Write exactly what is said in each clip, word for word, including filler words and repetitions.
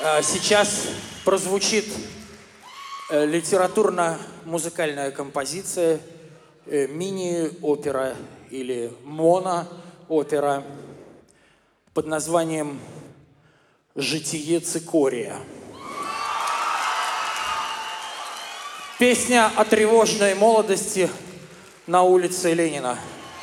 Сейчас прозвучит литературно-музыкальная композиция, мини-опера или моно-опера под названием «Житие цикория». Песня о тревожной молодости на улице Ленина.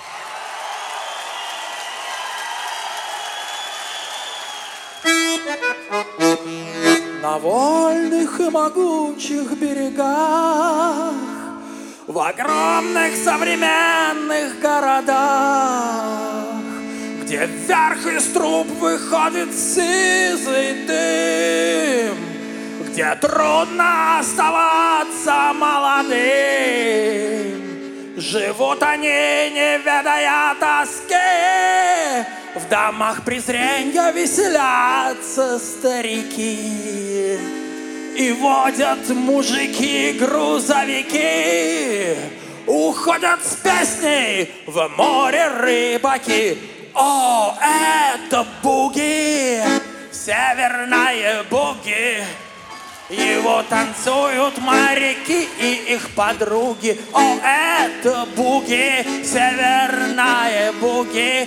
На вольных и могучих берегах, в огромных современных городах, где вверх из труб выходит сизый дым, где трудно оставаться молодым, живут они, не ведая тоски. В домах презренья веселятся старики, и водят мужики грузовики, уходят с песней в море рыбаки. О, это буги, северное буги, его танцуют моряки и их подруги. О, это буги, северная буги.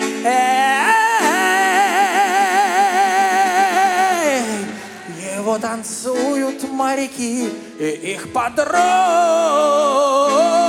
Эй, его танцуют моряки и их подруги.